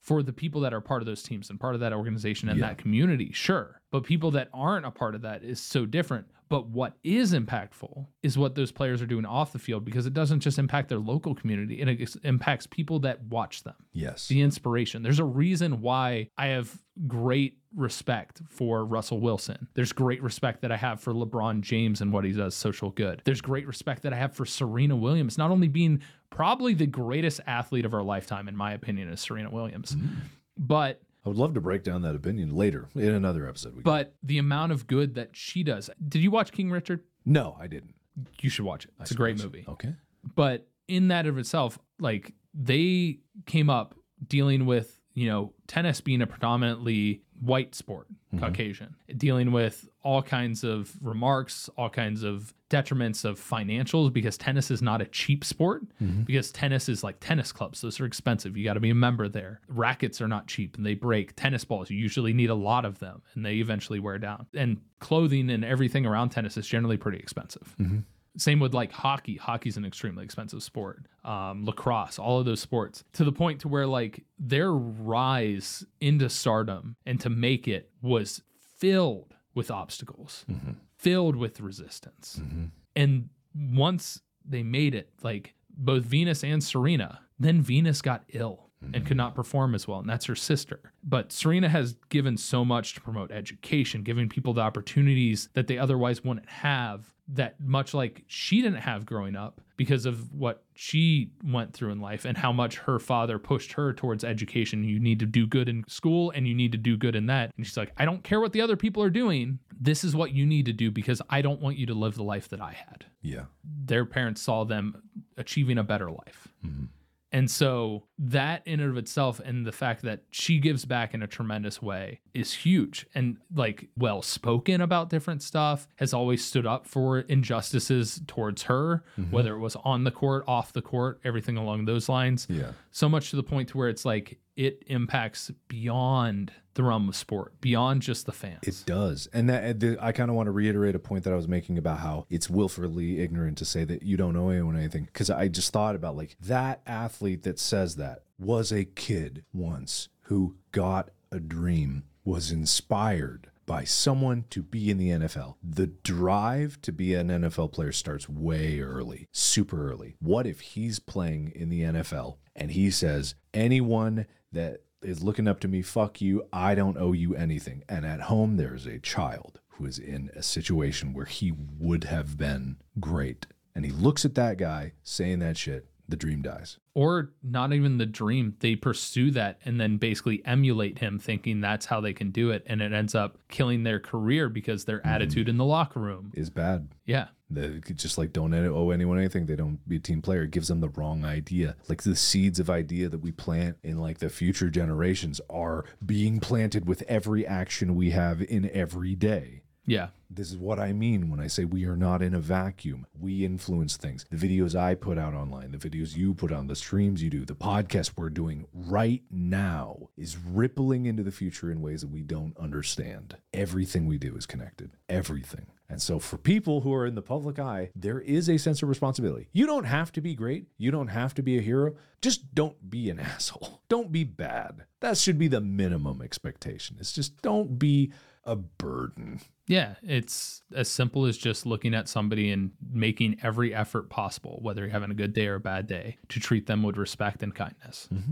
for the people that are part of those teams and part of that organization and Yeah. that community, sure. But people that aren't a part of that is so different. But what is impactful is what those players are doing off the field, because it doesn't just impact their local community. It ex- impacts people that watch them. Yes. The inspiration. There's a reason why I have great respect for Russell Wilson. There's great respect that I have for LeBron James and what he does social good. There's great respect that I have for Serena Williams, not only being probably the greatest athlete of our lifetime, in my opinion, is Serena Williams, mm. but I would love to break down that opinion later in another episode. We but the amount of good that she does. Did you watch King Richard? No, I didn't. You should watch it. It's a great movie. Okay. But in that of itself, like, they came up dealing with, you know, tennis being a predominantly white sport, mm-hmm. Caucasian, dealing with all kinds of remarks, all kinds of detriments of financials, because tennis is not a cheap sport, mm-hmm. because tennis is like tennis clubs. Those are expensive. You got to be a member there. Rackets are not cheap and they break. Tennis balls, you usually need a lot of them and they eventually wear down. And clothing and everything around tennis is generally pretty expensive. Mm-hmm. Same with like hockey. Hockey's an extremely expensive sport. Um, lacrosse, all of those sports, to the point to where like their rise into stardom and to make it was filled with obstacles, mm-hmm. filled with resistance. Mm-hmm. And once they made it, like both Venus and Serena, then Venus got ill mm-hmm. and could not perform as well. And that's her sister. But Serena has given so much to promote education, giving people the opportunities that they otherwise wouldn't have, that much like she didn't have growing up because of what she went through in life and how much her father pushed her towards education. You need to do good in school and you need to do good in that. And she's like, I don't care what the other people are doing. This is what you need to do because I don't want you to live the life that I had. Yeah. Their parents saw them achieving a better life. Mm-hmm. And so that in and of itself, and the fact that she gives back in a tremendous way, is huge. And like well-spoken about different stuff, has always stood up for injustices towards her, mm-hmm. whether it was on the court, off the court, everything along those lines. Yeah. So much to the point to where it's like it impacts beyond the realm of sport, beyond just the fans. It does. And that the, I kind of want to reiterate a point that I was making about how it's willfully ignorant to say that you don't know anyone anything. Because I just thought about like that athlete that says that was a kid once who got a dream, was inspired by someone to be in the N F L. The drive to be an N F L player starts way early, super early. What if he's playing in the N F L and he says, anyone that is looking up to me, fuck you, I don't owe you anything. And at home, there's a child who is in a situation where he would have been great. And he looks at that guy saying that shit, the dream dies. Or not even the dream. They pursue that and then basically emulate him, thinking that's how they can do it. And it ends up killing their career because their mm-hmm. attitude in the locker room is bad. Yeah. They just like don't owe anyone anything. They don't be a team player. It gives them the wrong idea. Like the seeds of idea that we plant in like the future generations are being planted with every action we have in every day. Yeah. This is what I mean when I say we are not in a vacuum. We influence things. The videos I put out online, the videos you put on, the streams you do, the podcast we're doing right now is rippling into the future in ways that we don't understand. Everything we do is connected. Everything. And so for people who are in the public eye, there is a sense of responsibility. You don't have to be great. You don't have to be a hero. Just don't be an asshole. Don't be bad. That should be the minimum expectation. It's just don't be a burden. Yeah, it's as simple as just looking at somebody and making every effort possible, whether you're having a good day or a bad day, to treat them with respect and kindness. Mm-hmm.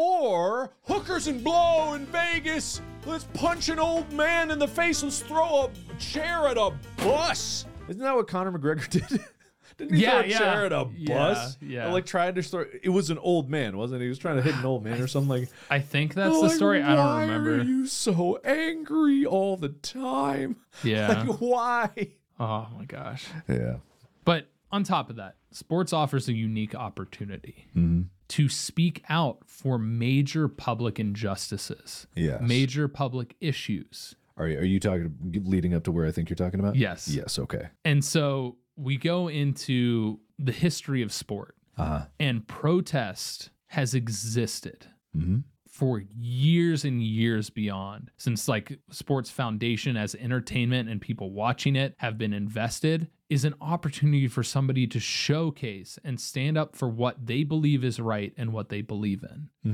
Or hookers and blow in Vegas. Let's punch an old man in the face. Let's throw a chair at a bus. Isn't that what Conor McGregor did? Didn't he yeah, throw a yeah. chair at a bus? Yeah, yeah. Like trying to throw. It was an old man, wasn't he? He was trying to hit an old man or something. Like, I think that's the story. I don't remember. Why are you so angry all the time? Yeah. Like, why? Oh my gosh. Yeah. But on top of that, sports offers a unique opportunity mm-hmm. to speak out for major public injustices, yes. major public issues. Are you, are you talking leading up to where I think you're talking about? Yes. Yes. Okay. And so we go into the history of sport, uh-huh. and protest has existed mm-hmm. for years and years beyond, since like sports foundation as entertainment and people watching it have been invested, is an opportunity for somebody to showcase and stand up for what they believe is right and what they believe in. Mm-hmm.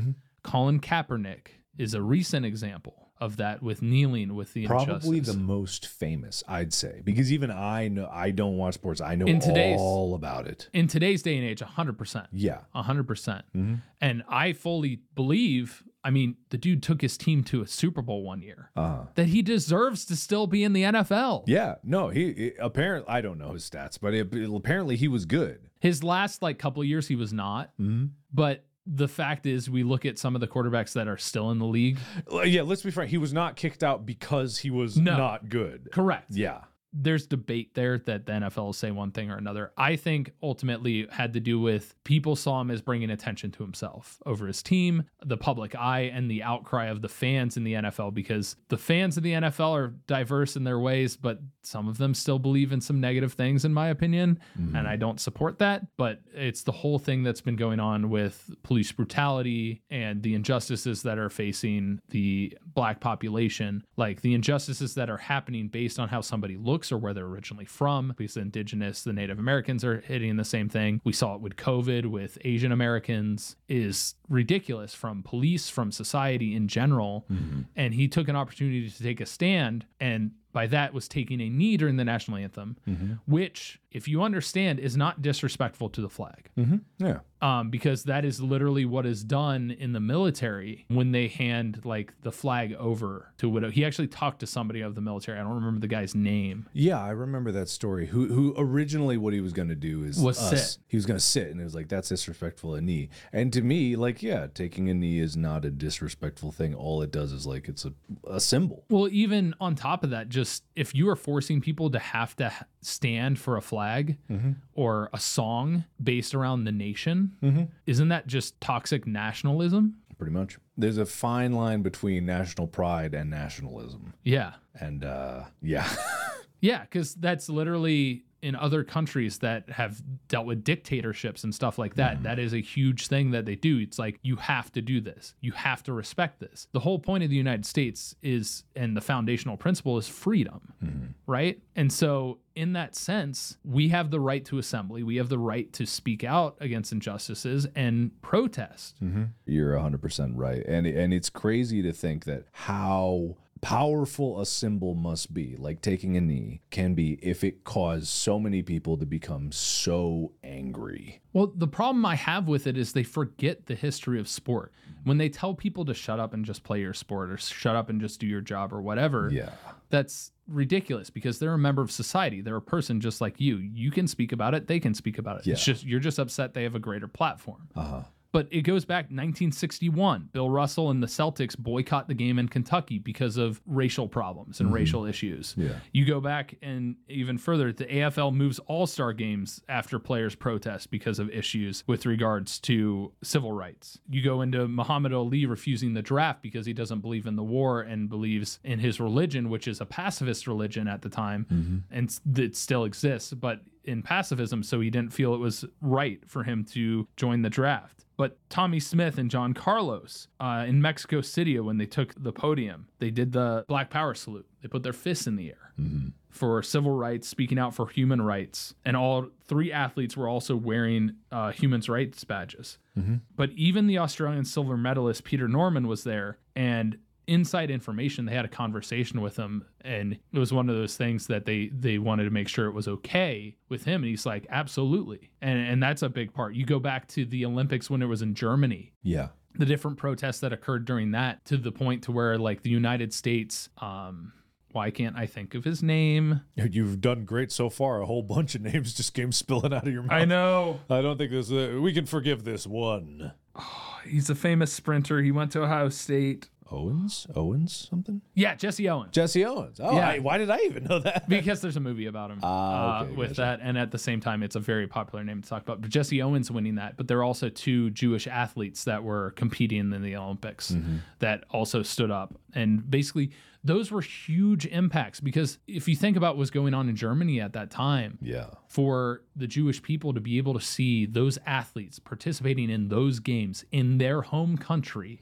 Colin Kaepernick is a recent example of that, with kneeling with the Probably injustice. the most famous, I'd say, because even I know I don't watch sports. I know In today's- all about it. In today's day and age, one hundred percent. Yeah. one hundred percent. Mhm. And I fully believe, I mean, the dude took his team to a Super Bowl one year, Uh-huh. that he deserves to still be in the N F L. Yeah, no, he, he apparently, I don't know his stats, but it, apparently he was good. His last like couple of years, he was not. Mm-hmm. But the fact is, we look at some of the quarterbacks that are still in the league. Yeah, let's be frank. He was not kicked out because he was No. not good. Correct. Yeah. There's debate there that the N F L will say one thing or another. I think ultimately it had to do with people saw him as bringing attention to himself over his team, the public eye, and the outcry of the fans in the N F L, because the fans of the N F L are diverse in their ways, but some of them still believe in some negative things, in my opinion, Mm-hmm. and I don't support that. But it's the whole thing that's been going on with police brutality and the injustices that are facing the black population, like the injustices that are happening based on how somebody looks or where they're originally from, because the indigenous, the Native Americans are hitting the same thing. We saw it with COVID, with Asian Americans, is ridiculous from police, from society in general. Mm-hmm. And he took an opportunity to take a stand, and by that was taking a knee during the national anthem, Mm-hmm. which, if you understand, is not disrespectful to the flag. Mm-hmm. Yeah. Um, because that is literally what is done in the military when they hand like the flag over to a widow. He actually talked to somebody of the military. I don't remember the guy's name. Yeah, I remember that story. Who who originally what he was going to do is Was us. sit. He was going to sit, and it was like, that's disrespectful, a knee. And to me, like, yeah, taking a knee is not a disrespectful thing. All it does is like it's a, a symbol. Well, even on top of that, just if you are forcing people to have to h- stand for a flag Mm-hmm. or a song based around the nation, Mm-hmm. isn't that just toxic nationalism? Pretty much. There's a fine line between national pride and nationalism. Yeah. And uh, yeah. Yeah, because that's literally in other countries that have dealt with dictatorships and stuff like that. That is a huge thing that they do. It's like, you have to do this. You have to respect this. The whole point of the United States is, and the foundational principle is freedom, right? And so in that sense, we have the right to assembly. We have the right to speak out against injustices and protest. You're one hundred percent right. And and it's crazy to think that how powerful a symbol must be, like taking a knee, can be if it caused so many people to become so angry. Well, the problem I have with it is they forget the history of sport. When they tell people to shut up and just play your sport, or shut up and just do your job, or whatever, Yeah. that's ridiculous, because they're a member of society. They're a person just like you. You can speak about it. They can speak about it. Yeah. It's just, you're just upset they have a greater platform. Uh-huh. But it goes back nineteen sixty-one. Bill Russell and the Celtics boycott the game in Kentucky because of racial problems and racial issues. Yeah. You go back and even further, the A F L moves all-star games after players protest because of issues with regards to civil rights. You go into Muhammad Ali refusing the draft because he doesn't believe in the war and believes in his religion, which is a pacifist religion at the time, and s- that still exists, but in pacifism, so he didn't feel it was right for him to join the draft. But Tommy Smith and John Carlos uh, in Mexico City, when they took the podium, they did the Black Power salute. They put their fists in the air for civil rights, speaking out for human rights. And all three athletes were also wearing uh, human rights badges. But even the Australian silver medalist, Peter Norman, was there. And inside information, they had a conversation with him, and it was one of those things that they they wanted to make sure it was okay with him, and he's like, absolutely. And and that's a big part. You go back to the Olympics when it was in Germany, Yeah. the different protests that occurred during that, to the point to where like the United States, um why can't I think of his name? You've done great so far. A whole bunch of names just came spilling out of your mouth. I know. I don't think this. Uh, we can forgive this one. He's a famous sprinter. He went to Ohio State. Owens? Owens something? Yeah, Jesse Owens. Jesse Owens. Oh, Yeah. I, why did I even know that? Because there's a movie about him Ah, okay, uh, with gotcha. that. And at the same time, it's a very popular name to talk about. But Jesse Owens winning that. But there are also two Jewish athletes that were competing in the Olympics Mm-hmm. that also stood up. And basically, those were huge impacts, because if you think about what was going on in Germany at that time, Yeah. for the Jewish people to be able to see those athletes participating in those games in their home country,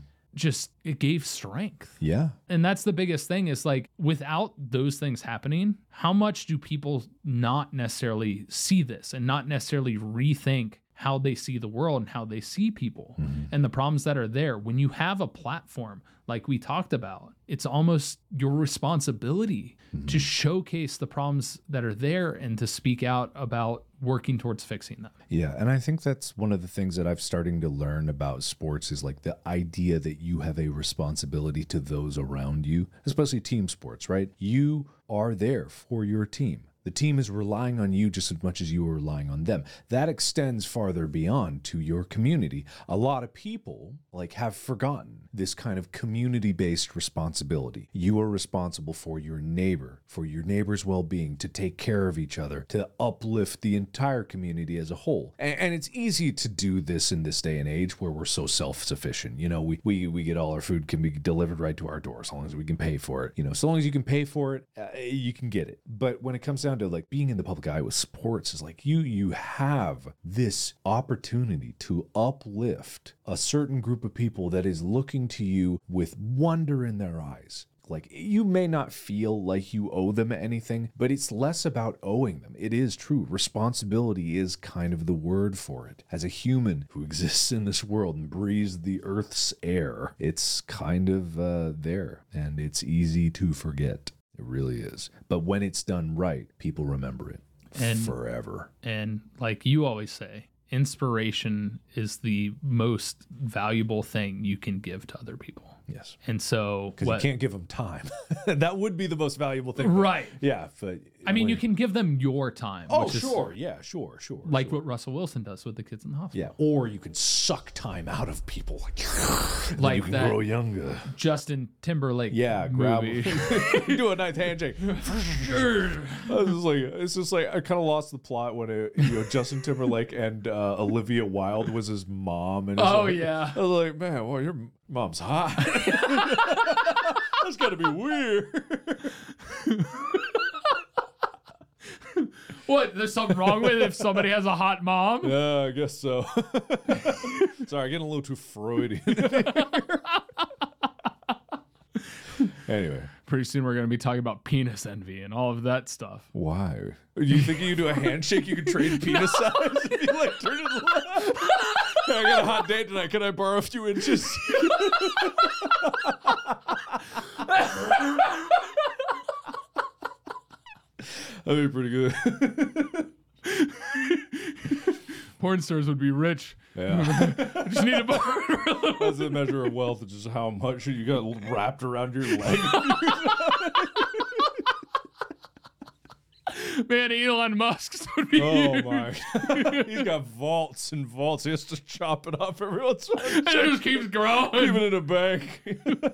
just it gave strength. Yeah. And that's the biggest thing, is like, without those things happening, how much do people not necessarily see this and not necessarily rethink how they see the world and how they see people mm-hmm. and the problems that are there. When you have a platform like we talked about, it's almost your responsibility mm-hmm. to showcase the problems that are there and to speak out about working towards fixing them. Yeah, and I think that's one of the things that I've starting to learn about sports is like the idea that you have a responsibility to those around you, especially team sports, right? You are there for your team. The team is relying on you just as much as you are relying on them. That extends farther beyond to your community. A lot of people like have forgotten this kind of community-based responsibility. You are responsible for your neighbor, for your neighbor's well-being, to take care of each other, to uplift the entire community as a whole. And, and it's easy to do this in this day and age where we're so self-sufficient. You know, we, we, we get all our food can be delivered right to our door as long as we can pay for it. You know, so long as you can pay for it, uh, you can get it. But when it comes down to like being in the public eye with sports is like you you have this opportunity to uplift a certain group of people that is looking to you with wonder in their eyes. Like, you may not feel like you owe them anything, but it's less about owing them. It is true. Responsibility is kind of the word for it. As a human who exists in this world and breathes the earth's air, it's kind of uh, there, and it's easy to forget. It really is. But when it's done right, people remember it and, forever. And like you always say, inspiration is the most valuable thing you can give to other people. Yes. And so... Because you can't give them time. That would be the most valuable thing. Right. Yeah. But I mean, you can give them your time. Oh, which is sure. Yeah, sure, sure. Like sure. what Russell Wilson does with the kids in the hospital. Yeah. Or you can suck time out of people. Like you can that grow younger. Justin Timberlake Yeah, grab movie. him. Do a nice handshake. It's just like, it's just like I kind of lost the plot when it, you know, Justin Timberlake and uh, Olivia Wilde was his mom. And oh, like, yeah. I was like, man, well, your mom's hot. That's got to be weird. What? There's something wrong with it if somebody has a hot mom? Yeah, I guess so. Sorry, getting a little too Freudian. Anyway. Pretty soon we're going to be talking about penis envy and all of that stuff. Why? You think you do a handshake, you can trade penis size? If you like turn it left. I got a hot date tonight. Can I borrow a few inches? That'd be pretty good. Porn stars would be rich. Yeah. I just need a bar. That's a measure of wealth, just how much you got wrapped around your leg. Man, Elon Musk's would be Oh huge. my God. He's got vaults and vaults. He has to chop it off every once in a while. And it just keeps growing. Even in a bank.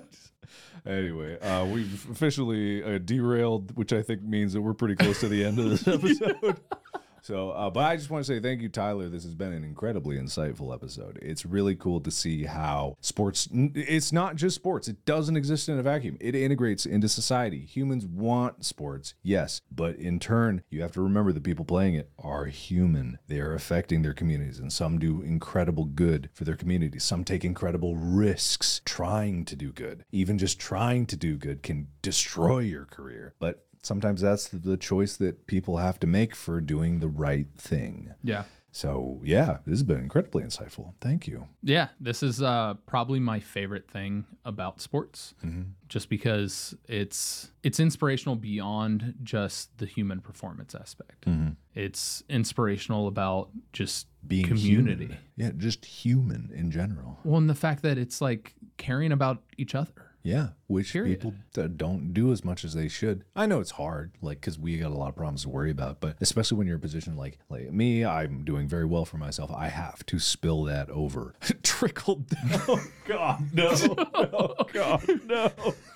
Anyway, uh, we've officially uh, derailed, which I think means that we're pretty close to the end of this episode. So, uh, but I just want to say thank you, Tyler. This has been an incredibly insightful episode. It's really cool to see how sports, it's not just sports. It doesn't exist in a vacuum. It integrates into society. Humans want sports, yes. But in turn, you have to remember the people playing it are human. They are affecting their communities, and some do incredible good for their communities. Some take incredible risks trying to do good. Even just trying to do good can destroy your career. But sometimes that's the choice that people have to make for doing the right thing. Yeah. So, yeah, this has been incredibly insightful. Thank you. Yeah, this is uh, probably my favorite thing about sports, mm-hmm. just because it's it's inspirational beyond just the human performance aspect. Mm-hmm. It's inspirational about just being community. Human. Yeah, just human in general. Well, and the fact that it's like caring about each other. Yeah, which Period. people th- don't do as much as they should. I know it's hard, like, because we got a lot of problems to worry about, but especially when you're in a position like like me, I'm doing very well for myself. I have to spill that over. Trickle down. Oh, God, no. Oh, God, no.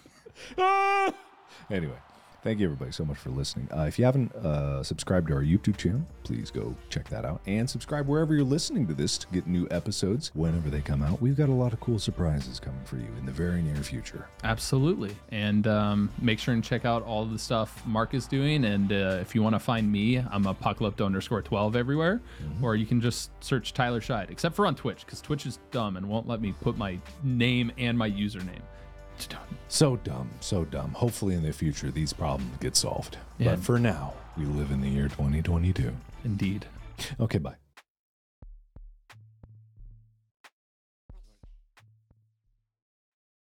Ah! Anyway. Thank you, everybody, so much for listening. Uh, if you haven't uh, subscribed to our YouTube channel, please go check that out. And subscribe wherever you're listening to this to get new episodes whenever they come out. We've got a lot of cool surprises coming for you in the very near future. Absolutely. And um, make sure and check out all the stuff Mark is doing. And uh, if you want to find me, I'm apocalypto underscore twelve everywhere. Mm-hmm. Or you can just search Tyler Scheid, except for on Twitch, because Twitch is dumb and won't let me put my name and my username. So dumb, so dumb. Hopefully in the future these problems get solved. Yeah. But for now, we live in the year twenty twenty-two. Indeed. Okay, bye.